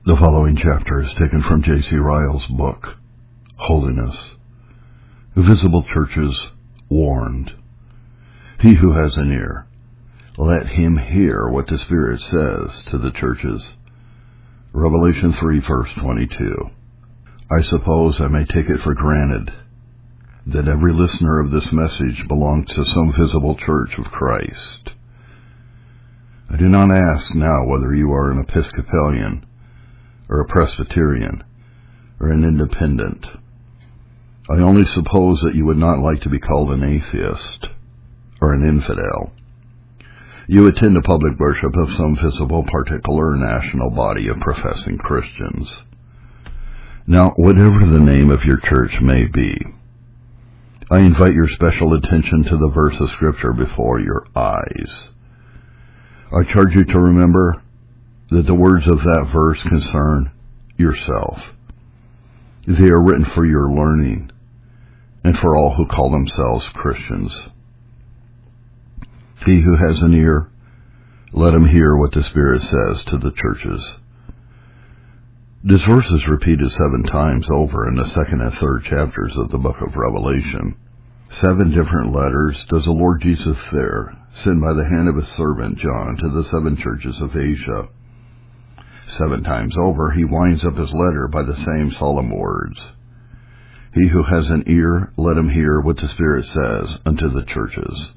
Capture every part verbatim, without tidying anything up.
The following chapter is taken from J C Ryle's book, Holiness. Visible Churches Warned. He who has an ear, let him hear what the Spirit says to the churches. Revelation three, verse twenty-two. I suppose I may take it for granted that every listener of this message belongs to some visible church of Christ. I do not ask now whether you are an Episcopalian, or a Presbyterian, or an Independent. I only suppose that you would not like to be called an atheist, or an infidel. You attend a public worship of some visible particular national body of professing Christians. Now, whatever the name of your church may be, I invite your special attention to the verse of Scripture before your eyes. I charge you to remember that the words of that verse concern yourself. They are written for your learning and for all who call themselves Christians. He who has an ear, let him hear what the Spirit says to the churches. This verse is repeated seven times over in the second and third chapters of the book of Revelation. Seven different letters does the Lord Jesus there send by the hand of his servant John to the seven churches of Asia. Seven times over, he winds up his letter by the same solemn words. He who has an ear, let him hear what the Spirit says unto the churches.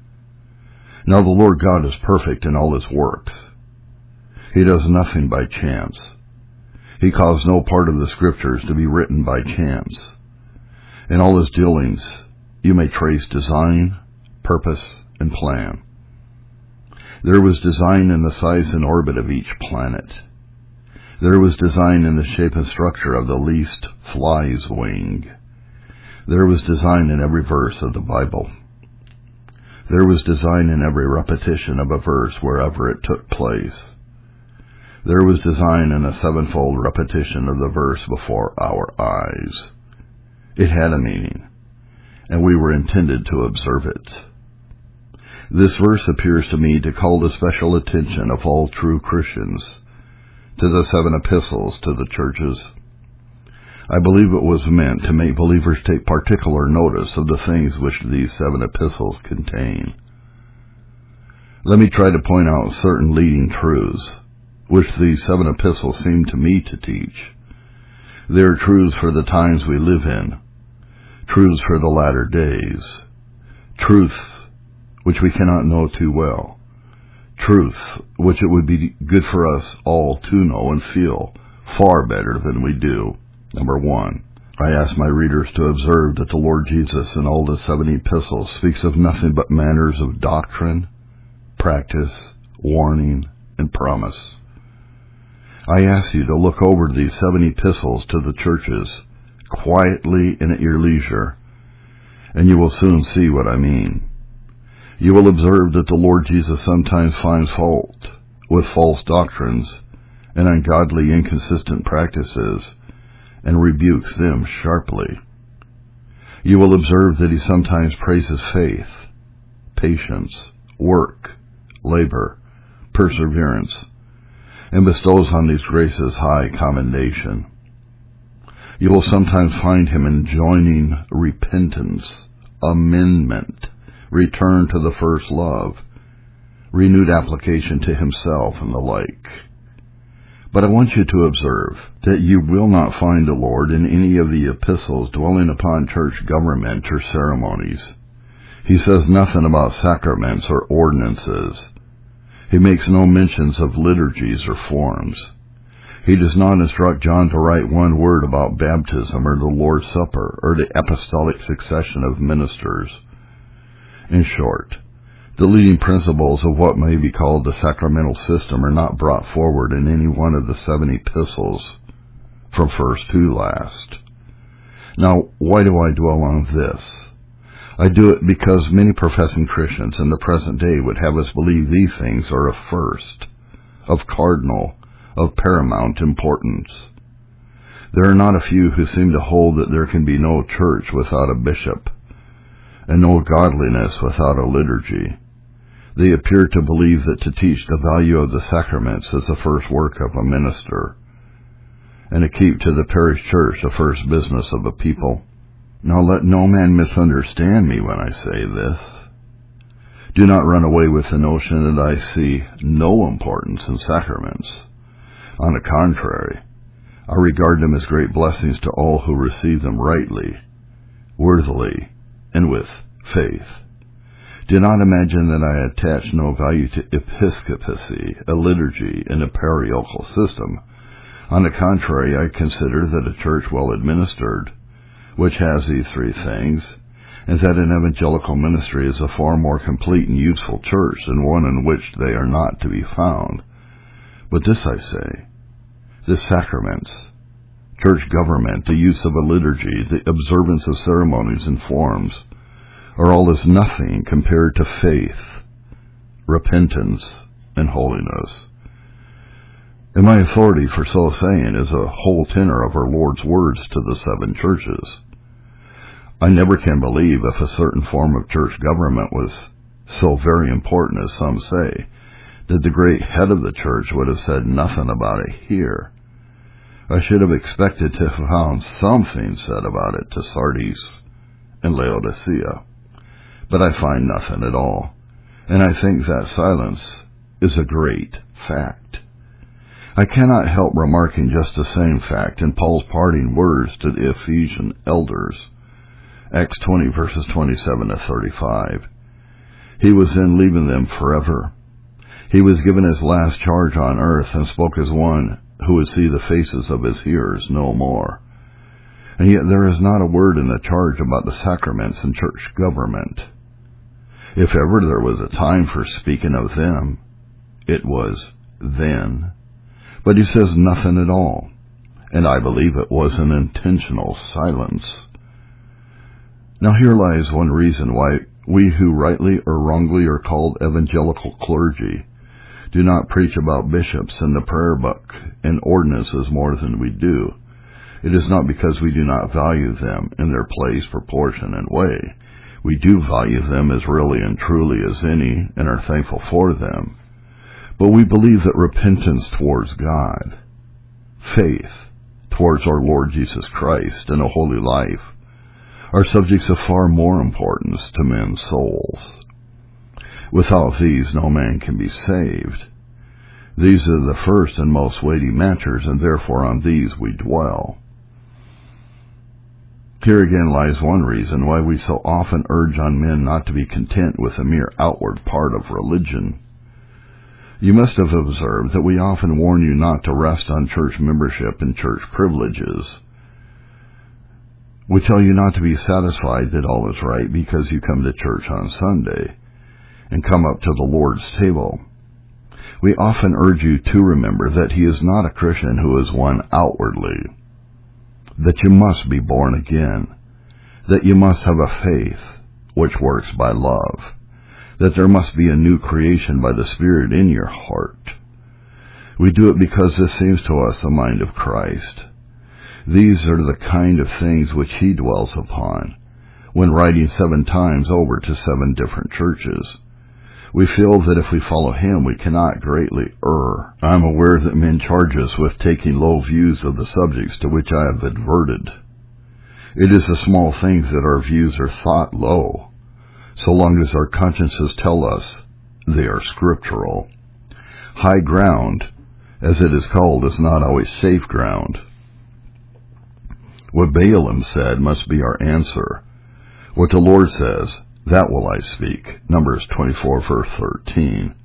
Now the Lord God is perfect in all his works. He does nothing by chance. He caused no part of the Scriptures to be written by chance. In all his dealings, you may trace design, purpose, and plan. There was design in the size and orbit of each planet. There was design in the shape and structure of the least fly's wing. There was design in every verse of the Bible. There was design in every repetition of a verse wherever it took place. There was design in a sevenfold repetition of the verse before our eyes. It had a meaning, and we were intended to observe it. This verse appears to me to call the special attention of all true Christians to the seven epistles to the churches. I believe it was meant to make believers take particular notice of the things which these seven epistles contain. Let me try to point out certain leading truths which these seven epistles seem to me to teach. They are truths for the times we live in, truths for the latter days, truths which we cannot know too well, truths which it would be good for us all to know and feel far better than we do. Number one, I ask my readers to observe that the Lord Jesus in all the seven epistles speaks of nothing but matters of doctrine, practice, warning, and promise. I ask you to look over these seven epistles to the churches quietly and at your leisure, and you will soon see what I mean. You will observe that the Lord Jesus sometimes finds fault with false doctrines and ungodly, inconsistent practices, and rebukes them sharply. You will observe that he sometimes praises faith, patience, work, labor, perseverance, and bestows on these graces high commendation. You will sometimes find him enjoining repentance, amendment, return to the first love, renewed application to himself, and the like. But I want you to observe that you will not find the Lord in any of the epistles dwelling upon church government or ceremonies. He says nothing about sacraments or ordinances. He makes no mentions of liturgies or forms. He does not instruct John to write one word about baptism or the Lord's Supper or the apostolic succession of ministers. In short, the leading principles of what may be called the sacramental system are not brought forward in any one of the seven epistles, from first to last. Now, why do I dwell on this? I do it because many professing Christians in the present day would have us believe these things are of first, of cardinal, of paramount importance. There are not a few who seem to hold that there can be no church without a bishop, and no godliness without a liturgy. They appear to believe that to teach the value of the sacraments is the first work of a minister. and to keep to the parish church the first business of a people. Now let no man misunderstand me when I say this. Do not run away with the notion that I see no importance in sacraments. On the contrary, I regard them as great blessings to all who receive them rightly, worthily, and with faith. Do not imagine that I attach no value to episcopacy, a liturgy, and a parochial system. On the contrary, I consider that a church well administered, which has these three things, and that an evangelical ministry is a far more complete and useful church than one in which they are not to be found. But this I say, the sacraments, church government, the use of a liturgy, the observance of ceremonies and forms, are all as nothing compared to faith, repentance, and holiness. And my authority for so saying is a whole tenor of our Lord's words to the seven churches. I never can believe if a certain form of church government was so very important as some say, that the great head of the church would have said nothing about it here. I should have expected to have found something said about it to Sardis and Laodicea, but I find nothing at all, and I think that silence is a great fact. I cannot help remarking just the same fact in Paul's parting words to the Ephesian elders, Acts twenty verses twenty-seven to thirty-five. He was then leaving them forever. He was given his last charge on earth and spoke as one who would see the faces of his hearers no more. And yet there is not a word in the charge about the sacraments and church government. If ever there was a time for speaking of them, it was then. But he says nothing at all, and I believe it was an intentional silence. Now here lies one reason why we who rightly or wrongly are called evangelical clergy do not preach about bishops and the prayer book and ordinances more than we do. It is not because we do not value them in their place, proportion, and way. We do value them as really and truly as any and are thankful for them. But we believe that repentance towards God, faith towards our Lord Jesus Christ, and a holy life are subjects of far more importance to men's souls. Without these, no man can be saved. These are the first and most weighty matters, and therefore on these we dwell. Here again lies one reason why we so often urge on men not to be content with a mere outward part of religion. You must have observed that we often warn you not to rest on church membership and church privileges. We tell you not to be satisfied that all is right because you come to church on Sunday and come up to the Lord's table. We often urge you to remember that he is not a Christian who is one outwardly, that you must be born again, that you must have a faith which works by love, that there must be a new creation by the Spirit in your heart. We do it because this seems to us the mind of Christ. These are the kind of things which he dwells upon when writing seven times over to seven different churches. We feel that if we follow him, we cannot greatly err. I am aware that men charge us with taking low views of the subjects to which I have adverted. It is the small things that our views are thought low, so long as our consciences tell us they are scriptural. High ground, as it is called, is not always safe ground. What Balaam said must be our answer. What the Lord says, that will I speak. Numbers twenty-four, verse thirteen.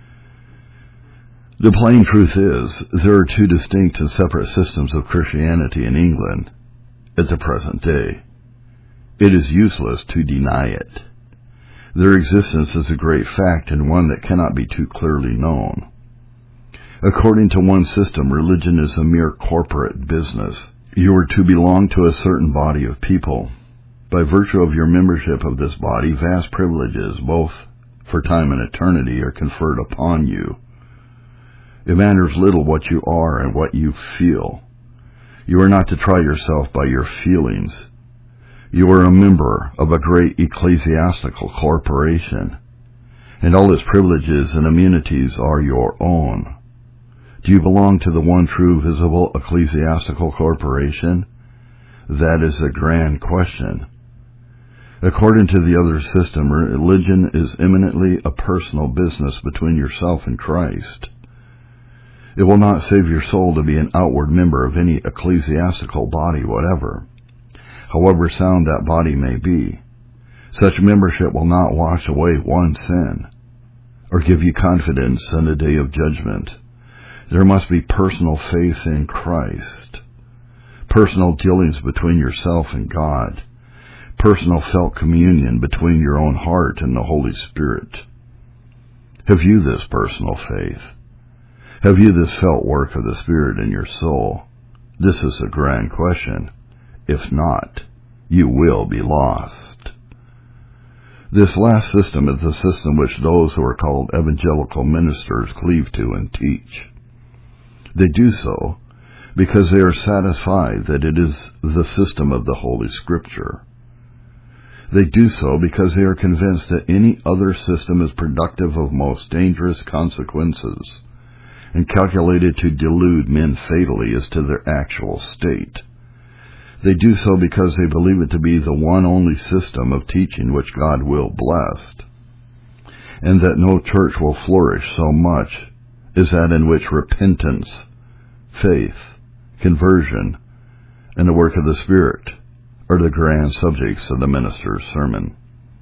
The plain truth is, there are two distinct and separate systems of Christianity in England at the present day. It is useless to deny it. Their existence is a great fact and one that cannot be too clearly known. According to one system, religion is a mere corporate business. You are to belong to a certain body of people. By virtue of your membership of this body, vast privileges, both for time and eternity, are conferred upon you. It matters little what you are and what you feel. You are not to try yourself by your feelings. You are a member of a great ecclesiastical corporation, and all its privileges and immunities are your own. Do you belong to the one true visible ecclesiastical corporation? That is a grand question. According to the other system, religion is eminently a personal business between yourself and Christ. It will not save your soul to be an outward member of any ecclesiastical body whatever, however sound that body may be. Such membership will not wash away one sin, or give you confidence in the day of judgment. There must be personal faith in Christ, personal dealings between yourself and God, personal felt communion between your own heart and the Holy Spirit. Have you this personal faith? Have you this felt work of the Spirit in your soul? This is a grand question. If not, you will be lost. This last system is the system which those who are called evangelical ministers cleave to and teach. They do so because they are satisfied that it is the system of the Holy Scripture. They do so because they are convinced that any other system is productive of most dangerous consequences and calculated to delude men fatally as to their actual state. They do so because they believe it to be the one only system of teaching which God will bless, and that no church will flourish so much as that in which repentance, faith, conversion, and the work of the Spirit are the grand subjects of the minister's sermon.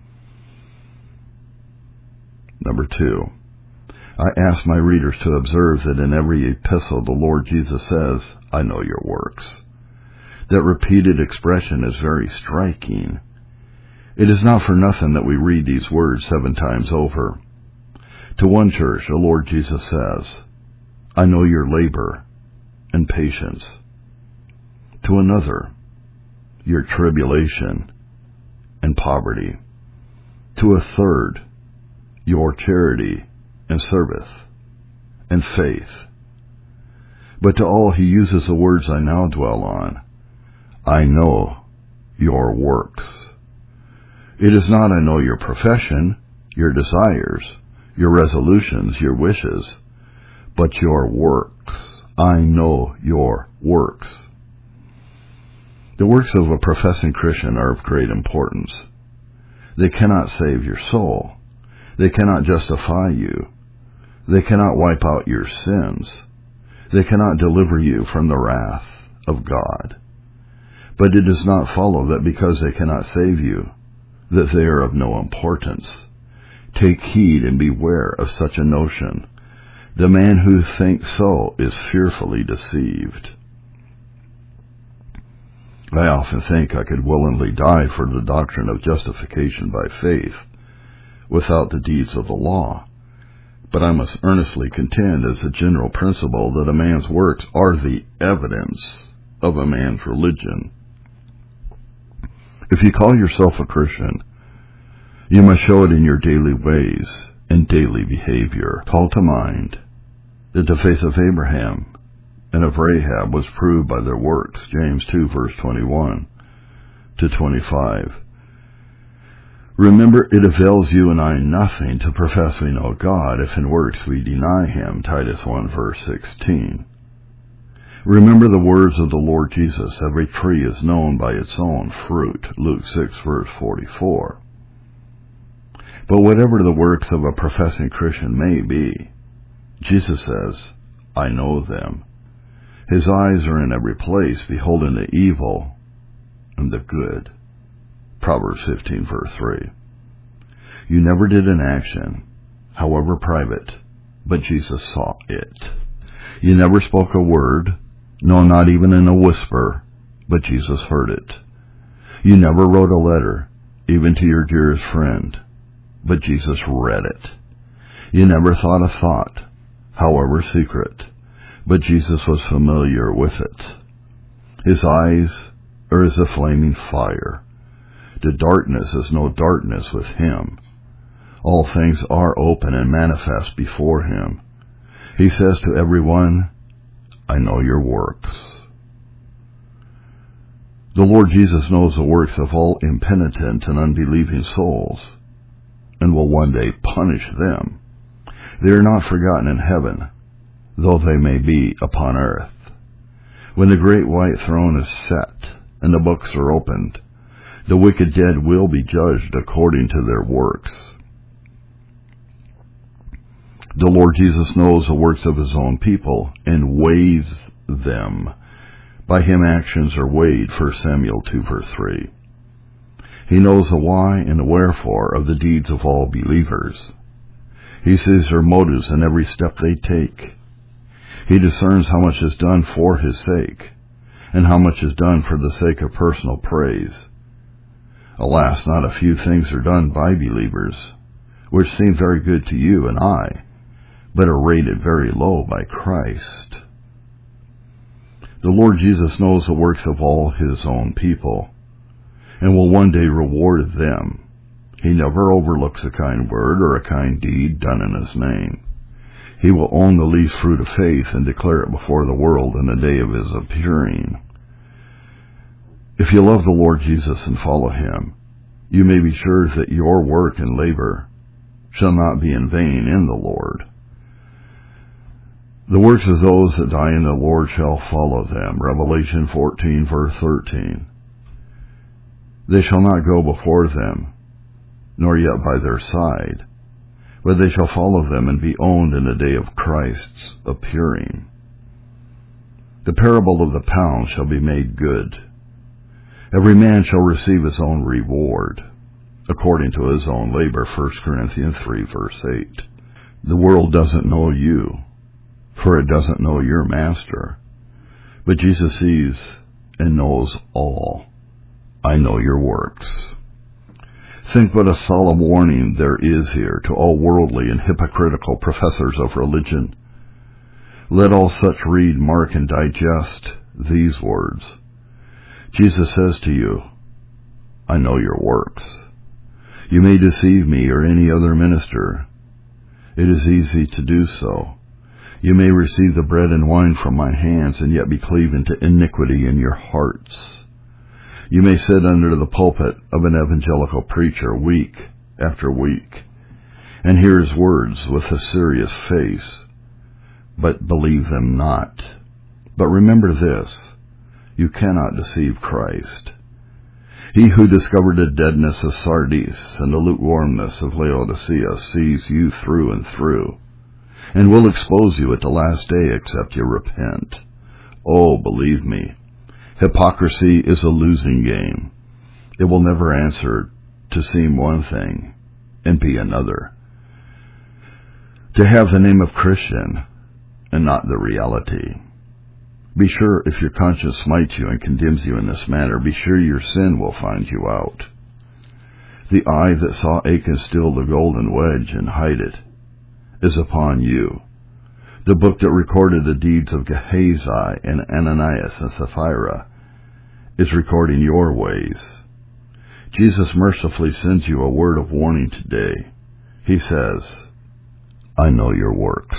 Number two, I ask my readers to observe that in every epistle the Lord Jesus says, I know your works. That repeated expression is very striking. It is not for nothing that we read these words seven times over. To one church, the Lord Jesus says, I know your labor and patience. To another, your tribulation and poverty. To a third, your charity and service and faith. But to all he uses the words I now dwell on. I know your works. It is not I know your profession, your desires, your resolutions, your wishes, but your works. I know your works. The works of a professing Christian are of great importance. They cannot save your soul. They cannot justify you. They cannot wipe out your sins. They cannot deliver you from the wrath of God. But it does not follow that because they cannot save you, that they are of no importance. Take heed and beware of such a notion. The man who thinks so is fearfully deceived. I often think I could willingly die for the doctrine of justification by faith, without the deeds of the law. But I must earnestly contend as a general principle that a man's works are the evidence of a man's religion. If you call yourself a Christian, you must show it in your daily ways and daily behavior. Call to mind that the faith of Abraham and of Rahab was proved by their works, James two, verse twenty-one to twenty-five. Remember, it avails you and I nothing to profess we know God if in works we deny him, Titus one, verse sixteen. Remember the words of the Lord Jesus, every tree is known by its own fruit, Luke six, verse forty-four. But whatever the works of a professing Christian may be, Jesus says, I know them. His eyes are in every place, beholding the evil and the good. Proverbs fifteen, verse three. You never did an action, however private, but Jesus saw it. You never spoke a word, no, not even in a whisper, but Jesus heard it. You never wrote a letter, even to your dearest friend, but Jesus read it. You never thought a thought, however secret, but Jesus was familiar with it. His eyes are as a flaming fire. The darkness is no darkness with him. All things are open and manifest before him. He says to everyone, I know your works. The Lord Jesus knows the works of all impenitent and unbelieving souls, and will one day punish them. They are not forgotten in heaven, though they may be upon earth. When the great white throne is set, and the books are opened, the wicked dead will be judged according to their works. The Lord Jesus knows the works of his own people, and weighs them. By him actions are weighed, First Samuel two, verse three. He knows the why and the wherefore of the deeds of all believers. He sees their motives in every step they take. He discerns how much is done for his sake, and how much is done for the sake of personal praise. Alas, not a few things are done by believers, which seem very good to you and I, but are rated very low by Christ. The Lord Jesus knows the works of all his own people, and will one day reward them. He never overlooks a kind word or a kind deed done in his name. He will own the least fruit of faith and declare it before the world in the day of his appearing. If you love the Lord Jesus and follow him, you may be sure that your work and labor shall not be in vain in the Lord. The works of those that die in the Lord shall follow them. Revelation fourteen, verse thirteen. They shall not go before them, nor yet by their side, but they shall follow them and be owned in the day of Christ's appearing. The parable of the pound shall be made good. Every man shall receive his own reward, according to his own labor, First Corinthians three, verse eight. The world doesn't know you, for it doesn't know your master. But Jesus sees and knows all. I know your works. Think what a solemn warning there is here to all worldly and hypocritical professors of religion. Let all such read, mark, and digest these words. Jesus says to you, I know your works. You may deceive me or any other minister. It is easy to do so. You may receive the bread and wine from my hands and yet be cleaving to iniquity in your hearts. You may sit under the pulpit of an evangelical preacher week after week and hear his words with a serious face, but believe them not. But remember this, you cannot deceive Christ. He who discovered the deadness of Sardis and the lukewarmness of Laodicea sees you through and through, and will expose you at the last day except you repent. Oh, believe me, hypocrisy is a losing game. It will never answer to seem one thing and be another. To have the name of Christian and not the reality. Be sure if your conscience smites you and condemns you in this manner, be sure your sin will find you out. The eye that saw Achan steal the golden wedge and hide it is upon you. The book that recorded the deeds of Gehazi and Ananias and Sapphira is recording your ways. Jesus mercifully sends you a word of warning today. He says, I know your works.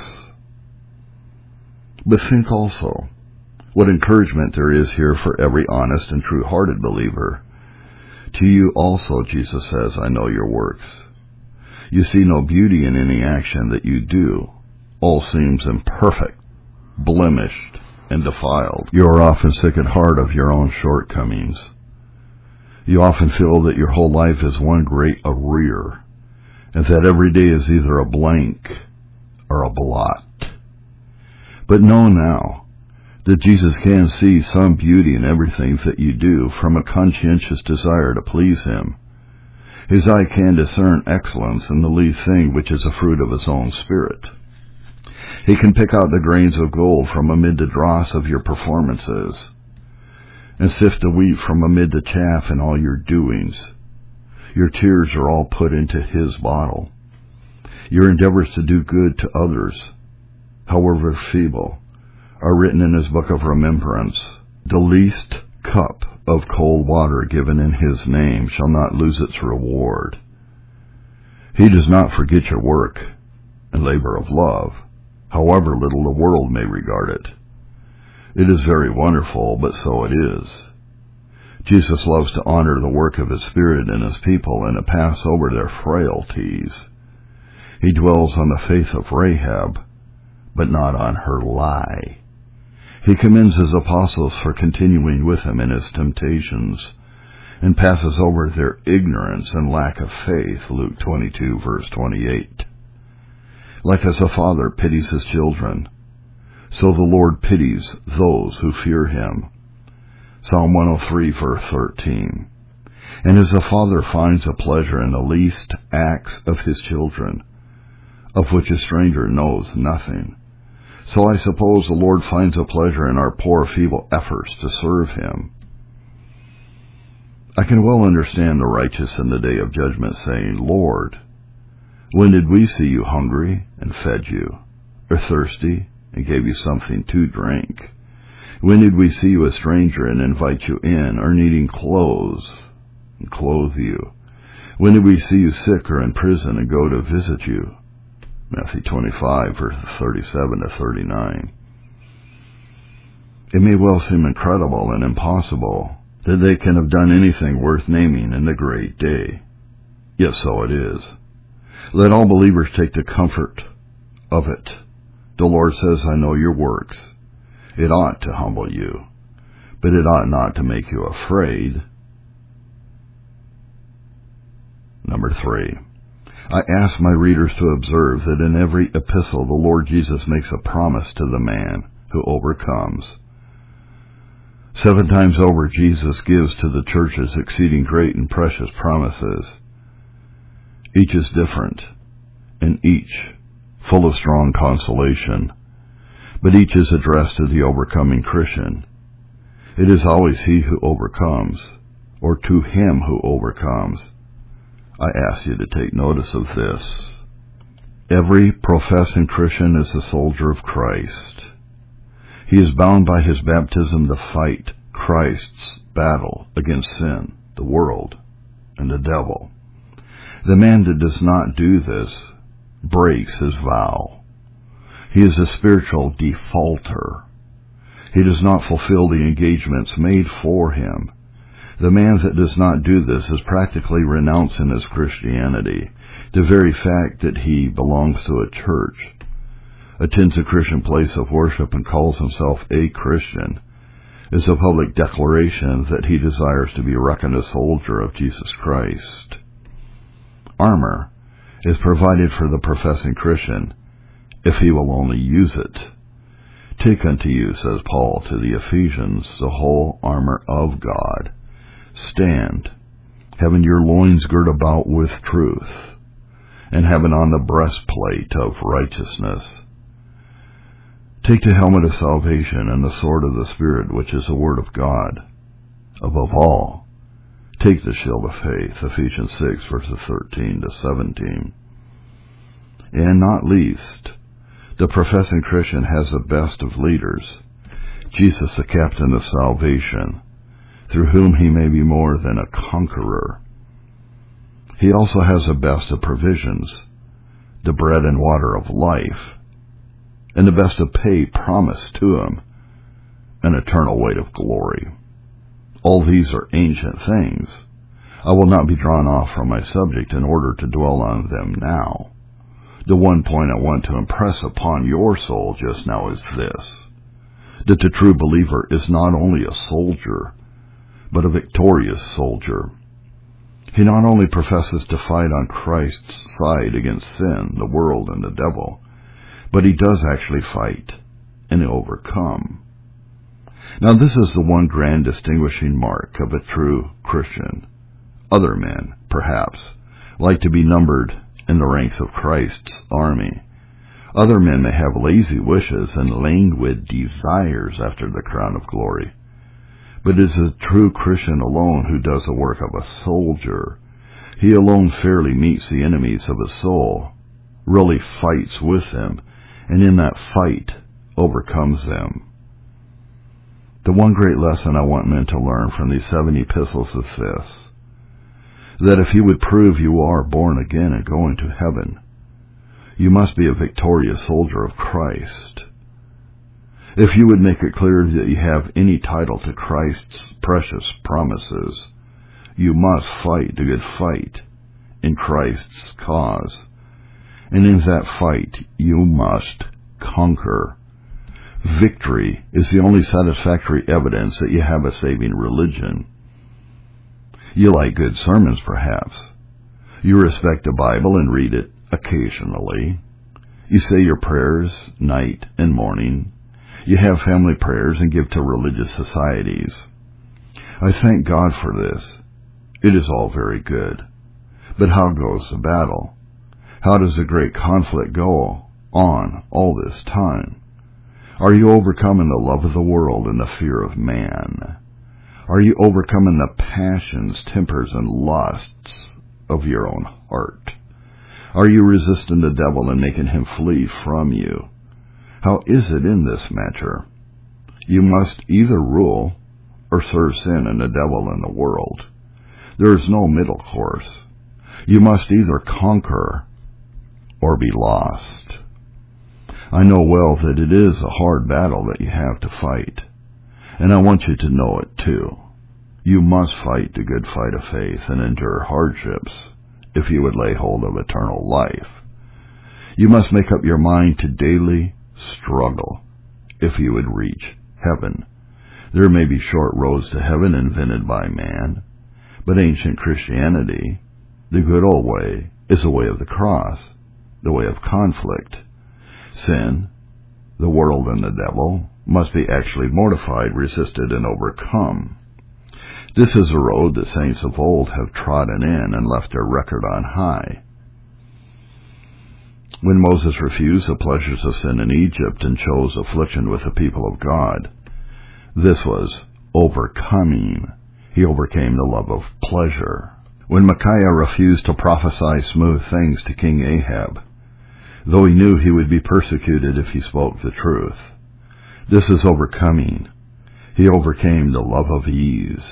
But think also what encouragement there is here for every honest and true-hearted believer. To you also, Jesus says, I know your works. You see no beauty in any action that you do. All seems imperfect, blemished, and defiled. You are often sick at heart of your own shortcomings. You often feel that your whole life is one great arrear, and that every day is either a blank or a blot. But know now that Jesus can see some beauty in everything that you do from a conscientious desire to please him. His eye can discern excellence in the least thing which is a fruit of his own Spirit. He can pick out the grains of gold from amid the dross of your performances, and sift the wheat from amid the chaff in all your doings. Your tears are all put into his bottle. Your endeavors to do good to others, however feeble, are written in his book of remembrance. The least cup of cold water given in his name shall not lose its reward. He does not forget your work and labor of love, however little the world may regard it. It is very wonderful, but so it is. Jesus loves to honor the work of his Spirit in his people and to pass over their frailties. He dwells on the faith of Rahab, but not on her lie. He commends his apostles for continuing with him in his temptations, and passes over their ignorance and lack of faith, Luke twenty-two, verse twenty-eight. Like as a father pities his children, so the Lord pities those who fear him, Psalm one oh three, verse thirteen. And as a father finds a pleasure in the least acts of his children, of which a stranger knows nothing, so I suppose the Lord finds a pleasure in our poor, feeble efforts to serve him. I can well understand the righteous in the day of judgment saying, Lord, when did we see you hungry and fed you, or thirsty and gave you something to drink? When did we see you a stranger and invite you in, or needing clothes and clothe you? When did we see you sick or in prison and go to visit you? Matthew twenty-five, verses thirty-seven to thirty-nine. It may well seem incredible and impossible that they can have done anything worth naming in the great day. Yet so it is. Let all believers take the comfort of it. The Lord says, I know your works. It ought to humble you, but it ought not to make you afraid. Number three. I ask my readers to observe that in every epistle the Lord Jesus makes a promise to the man who overcomes. Seven times over Jesus gives to the churches exceeding great and precious promises. Each is different, and each full of strong consolation, but each is addressed to the overcoming Christian. It is always he who overcomes, or to him who overcomes. I ask you to take notice of this. Every professing Christian is a soldier of Christ. He is bound by his baptism to fight Christ's battle against sin, the world, and the devil. The man that does not do this breaks his vow. He is a spiritual defaulter. He does not fulfill the engagements made for him. The man that does not do this is practically renouncing his Christianity. The very fact that he belongs to a church, attends a Christian place of worship, and calls himself a Christian is a public declaration that he desires to be reckoned a soldier of Jesus Christ. Armor is provided for the professing Christian if he will only use it. Take unto you, says Paul to the Ephesians, the whole armor of God. Stand, having your loins girt about with truth, and having on the breastplate of righteousness. Take the helmet of salvation and the sword of the Spirit, which is the word of God. Above all, take the shield of faith, Ephesians six, verses thirteen to seventeen. And not least, the professing Christian has the best of leaders, Jesus, the captain of salvation, through whom he may be more than a conqueror. He also has the best of provisions, the bread and water of life, and the best of pay promised to him, an eternal weight of glory. All these are ancient things. I will not be drawn off from my subject in order to dwell on them now. The one point I want to impress upon your soul just now is this, that the true believer is not only a soldier, but a victorious soldier. He not only professes to fight on Christ's side against sin, the world, and the devil, but he does actually fight and overcome. Now this is the one grand distinguishing mark of a true Christian. Other men, perhaps, like to be numbered in the ranks of Christ's army. Other men may have lazy wishes and languid desires after the crown of glory. But it is a true Christian alone who does the work of a soldier. He alone fairly meets the enemies of his soul, really fights with them, and in that fight overcomes them. The one great lesson I want men to learn from these seven epistles is this, that if you would prove you are born again and going to heaven, you must be a victorious soldier of Christ. If you would make it clear that you have any title to Christ's precious promises, you must fight the good fight in Christ's cause. And in that fight, you must conquer. Victory is the only satisfactory evidence that you have a saving religion. You like good sermons, perhaps. You respect the Bible and read it occasionally. You say your prayers night and morning. You have family prayers and give to religious societies. I thank God for this. It is all very good. But how goes the battle? How does the great conflict go on all this time? Are you overcoming the love of the world and the fear of man? Are you overcoming the passions, tempers, and lusts of your own heart? Are you resisting the devil and making him flee from you? How is it in this matter? You must either rule or serve sin and the devil and the world. There is no middle course. You must either conquer or be lost. I know well that it is a hard battle that you have to fight, and I want you to know it too. You must fight the good fight of faith and endure hardships if you would lay hold of eternal life. You must make up your mind to daily struggle if you would reach heaven. There may be short roads to heaven invented by man, but ancient Christianity, the good old way, is the way of the cross, the way of conflict. Sin, the world, and the devil must be actually mortified, resisted, and overcome. This is a road that saints of old have trodden in and left their record on high. When Moses refused the pleasures of sin in Egypt and chose affliction with the people of God, this was overcoming. He overcame the love of pleasure. When Micaiah refused to prophesy smooth things to King Ahab, though he knew he would be persecuted if he spoke the truth, this is overcoming. He overcame the love of ease.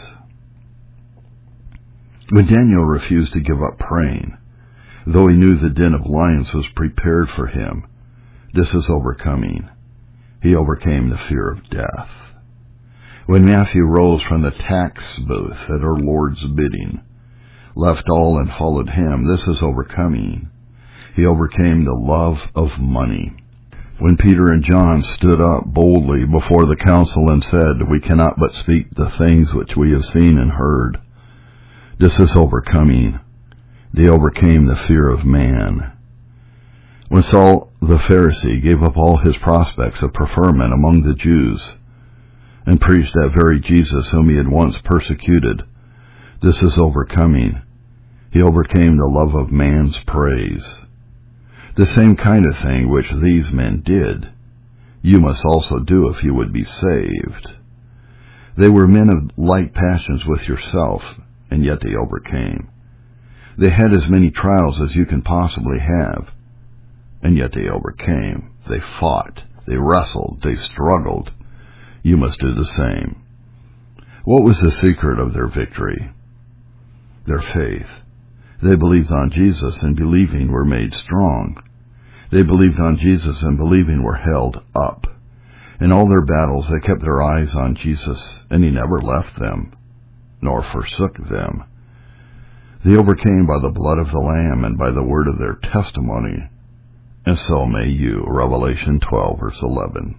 When Daniel refused to give up praying, though he knew the den of lions was prepared for him, this is overcoming. He overcame the fear of death. When Matthew rose from the tax booth at our Lord's bidding, left all and followed him, this is overcoming. He overcame the love of money. When Peter and John stood up boldly before the council and said, "We cannot but speak the things which we have seen and heard," this is overcoming. They overcame the fear of man. When Saul the Pharisee gave up all his prospects of preferment among the Jews and preached that very Jesus whom he had once persecuted, this is overcoming. He overcame the love of man's praise. The same kind of thing which these men did, you must also do if you would be saved. They were men of like passions with yourself, and yet they overcame. They had as many trials as you can possibly have, and yet they overcame. They fought, they wrestled, they struggled. You must do the same. What was the secret of their victory? Their faith. They believed on Jesus, and believing were made strong. They believed on Jesus, and believing were held up. In all their battles they kept their eyes on Jesus, and he never left them, nor forsook them. They overcame by the blood of the Lamb and by the word of their testimony, and so may you. Revelation twelve, verse eleven.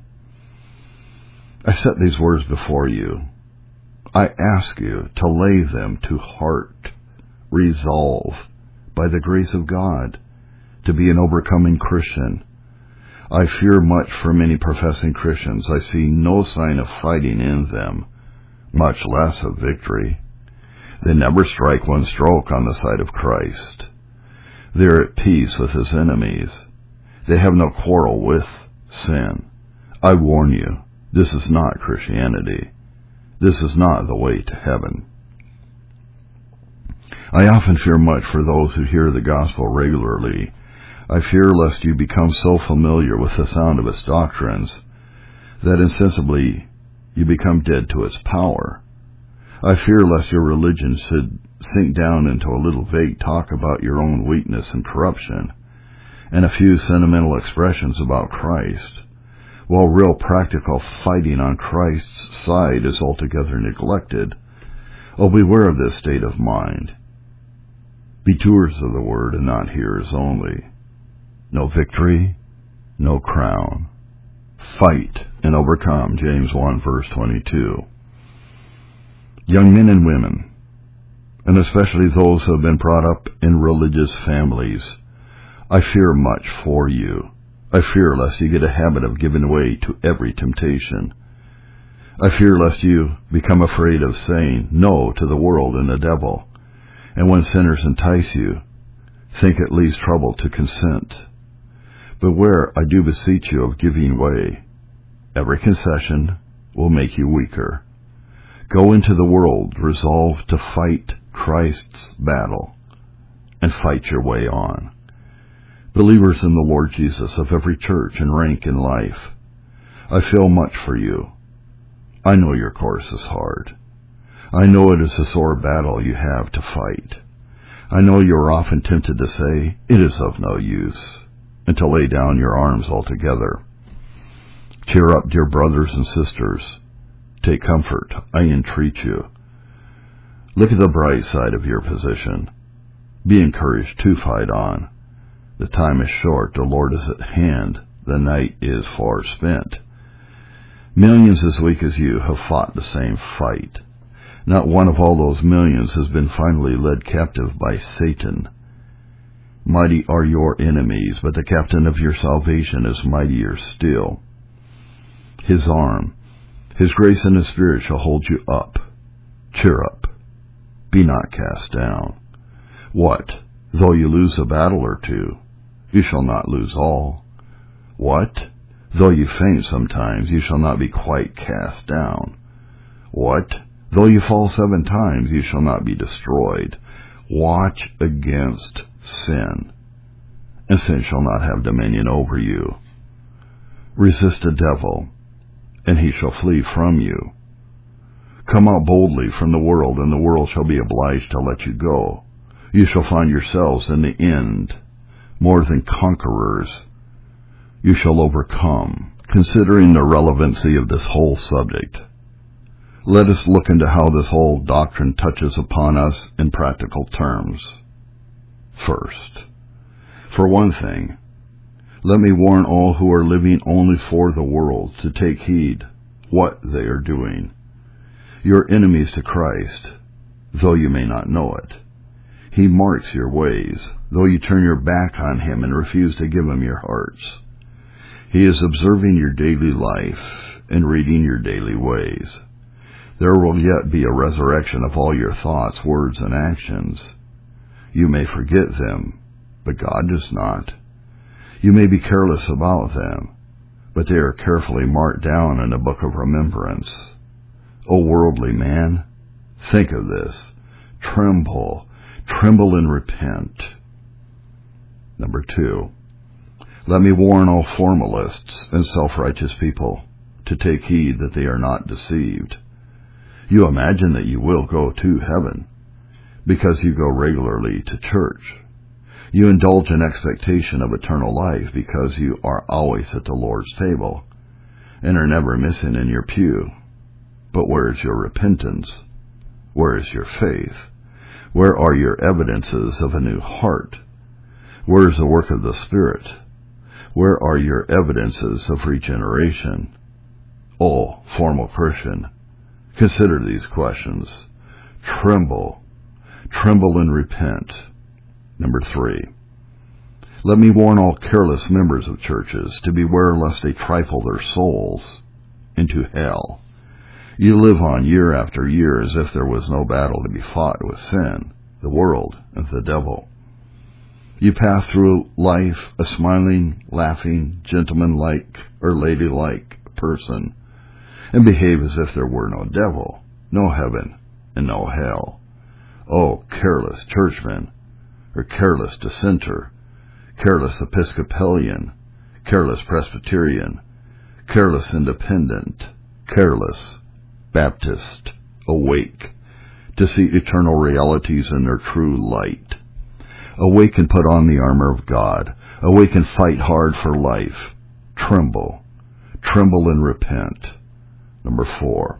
I set these words before you. I ask you to lay them to heart. Resolve, by the grace of God, to be an overcoming Christian. I fear much for many professing Christians. I see no sign of fighting in them, much less of victory. They never strike one stroke on the side of Christ. They are at peace with his enemies. They have no quarrel with sin. I warn you, this is not Christianity. This is not the way to heaven. I often fear much for those who hear the gospel regularly. I fear lest you become so familiar with the sound of its doctrines that insensibly you become dead to its power. I fear lest your religion should sink down into a little vague talk about your own weakness and corruption, and a few sentimental expressions about Christ, while real practical fighting on Christ's side is altogether neglected. Oh, beware of this state of mind. Be doers of the word and not hearers only. No victory, no crown, Fight and overcome, James one, verse twenty-two. Young men and women, and especially those who have been brought up in religious families, I fear much for you. I fear lest you get a habit of giving way to every temptation. I fear lest you become afraid of saying no to the world and the devil, and when sinners entice you, think it leaves trouble to consent. Beware, I do beseech you, of giving way. Every concession will make you weaker. Go into the world resolved to fight Christ's battle, and fight your way on. Believers in the Lord Jesus of every church and rank in life, I feel much for you. I know your course is hard. I know it is a sore battle you have to fight. I know you are often tempted to say, it is of no use, and to lay down your arms altogether. Cheer up, dear brothers and sisters. Take comfort, I entreat you. Look at the bright side of your position. Be encouraged to fight on. The time is short, the Lord is at hand, the night is far spent. Millions as weak as you have fought the same fight. Not one of all those millions has been finally led captive by Satan. Mighty are your enemies, but the captain of your salvation is mightier still. His arm, His grace and His Spirit shall hold you up. Cheer up. Be not cast down. What? Though you lose a battle or two, you shall not lose all. What? Though you faint sometimes, you shall not be quite cast down. What? Though you fall seven times, you shall not be destroyed. Watch against sin, and sin shall not have dominion over you. Resist the devil, and he shall flee from you. Come out boldly from the world, and the world shall be obliged to let you go. You shall find yourselves in the end more than conquerors. You shall overcome. Considering the relevancy of this whole subject, let us look into how this whole doctrine touches upon us in practical terms. First, for one thing, let me warn all who are living only for the world to take heed what they are doing. You are enemies to Christ, though you may not know it. He marks your ways, though you turn your back on Him and refuse to give Him your hearts. He is observing your daily life and reading your daily ways. There will yet be a resurrection of all your thoughts, words, and actions. You may forget them, but God does not. You may be careless about them, but they are carefully marked down in a book of remembrance. O worldly man, think of this. Tremble, tremble and repent. Number two, let me warn all formalists and self-righteous people to take heed that they are not deceived. You imagine that you will go to heaven because you go regularly to church. You indulge in expectation of eternal life because you are always at the Lord's table and are never missing in your pew. But where is your repentance? Where is your faith? Where are your evidences of a new heart? Where is the work of the Spirit? Where are your evidences of regeneration? O formal Christian, consider these questions. Tremble, tremble and repent. Number three, let me warn all careless members of churches to beware lest they trifle their souls into hell. You live on year after year as if there was no battle to be fought with sin, the world, and the devil. You pass through life a smiling, laughing, gentleman-like or lady-like person, and behave as if there were no devil, no heaven, and no hell. Oh, careless churchman, or careless dissenter, careless Episcopalian, careless Presbyterian, careless Independent, careless Baptist, awake to see eternal realities in their true light. Awake and put on the armor of God. Awake and fight hard for life. Tremble, tremble and repent. Number four,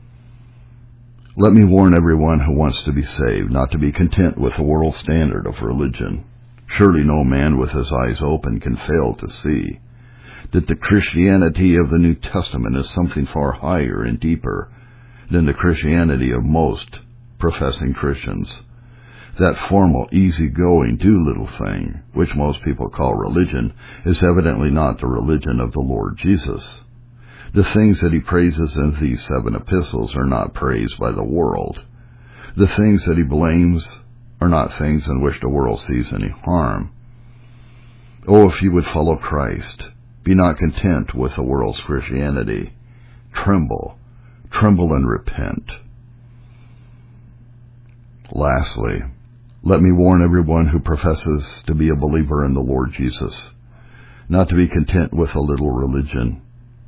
let me warn everyone who wants to be saved not to be content with the world standard of religion. Surely no man with his eyes open can fail to see that the Christianity of the New Testament is something far higher and deeper than the Christianity of most professing Christians. That formal, easy-going, do-little thing, which most people call religion, is evidently not the religion of the Lord Jesus. The things that he praises in these seven epistles are not praised by the world. The things that he blames are not things in which the world sees any harm. Oh, if you would follow Christ, be not content with the world's Christianity. Tremble, tremble and repent. Lastly, let me warn everyone who professes to be a believer in the Lord Jesus, not to be content with a little religion.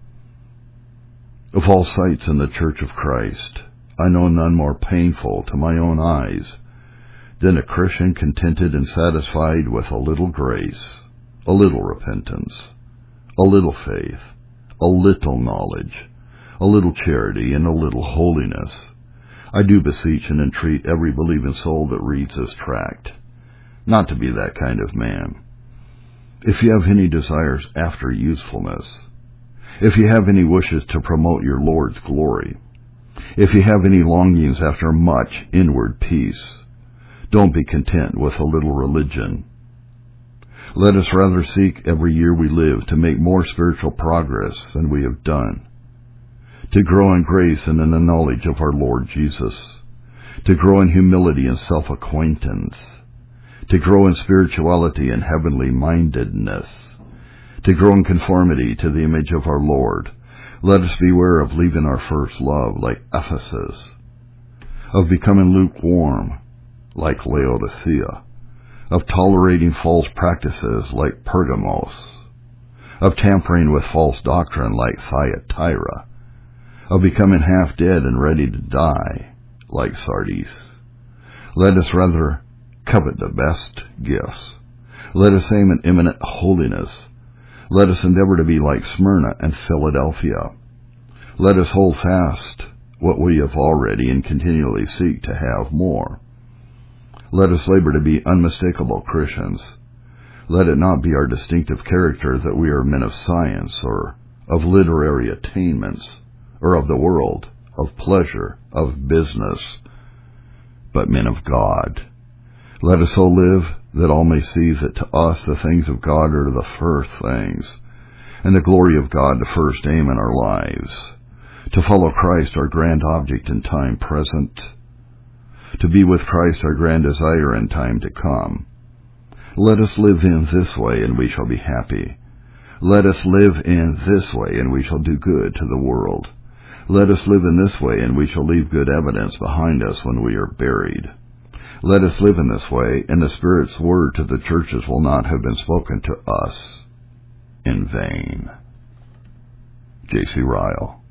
Of all sights in the Church of Christ, I know none more painful to my own eyes than a Christian contented and satisfied with a little grace, a little repentance, a little faith, a little knowledge, a little charity, and a little holiness. I do beseech and entreat every believing soul that reads this tract not to be that kind of man. If you have any desires after usefulness, if you have any wishes to promote your Lord's glory, if you have any longings after much inward peace, don't be content with a little religion. Let us rather seek every year we live to make more spiritual progress than we have done, to grow in grace and in the knowledge of our Lord Jesus, to grow in humility and self-acquaintance, to grow in spirituality and heavenly mindedness, to grow in conformity to the image of our Lord. Let us beware of leaving our first love like Ephesus, of becoming lukewarm like Laodicea, of tolerating false practices like Pergamos, of tampering with false doctrine like Thyatira, of becoming half dead and ready to die like Sardis. Let us rather covet the best gifts. Let us aim at eminent holiness. Let us endeavor to be like Smyrna and Philadelphia. Let us hold fast what we have already and continually seek to have more. Let us labor to be unmistakable Christians. Let it not be our distinctive character that we are men of science or of literary attainments or of the world, of pleasure, of business, but men of God. Let us so live that all may see that to us the things of God are the first things, and the glory of God the first aim in our lives. To follow Christ our grand object in time present, to be with Christ our grand desire in time to come. Let us live in this way and we shall be happy. Let us live in this way and we shall do good to the world. Let us live in this way and we shall leave good evidence behind us when we are buried. Let us live in this way, and the Spirit's word to the churches will not have been spoken to us in vain. J C Ryle.